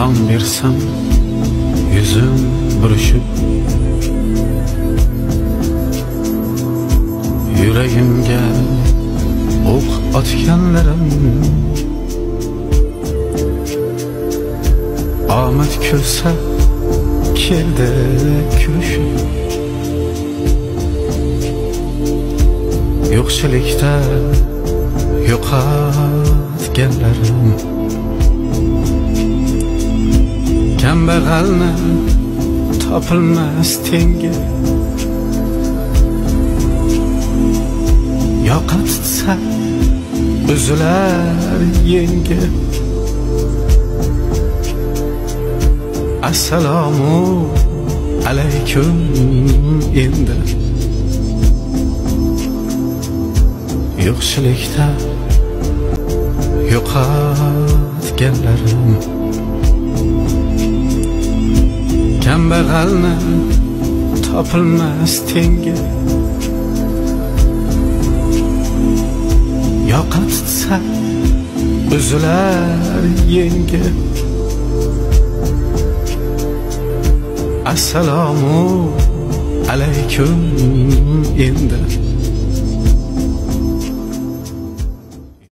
salom bersam yuzim burishib, yuragimga o'q otganlarim omad kulsa keldi kulishib, yo'qchilikda yo'qotganlarim kambag'alni topilmas tengi yo'qotsa uzilar yengi. Assalomu alaykum endi yo'qchilikda yo'qotganlarim kambag'alni topilmas tengi yo'qotsa uzilar yengi. Assalomu alaykum endi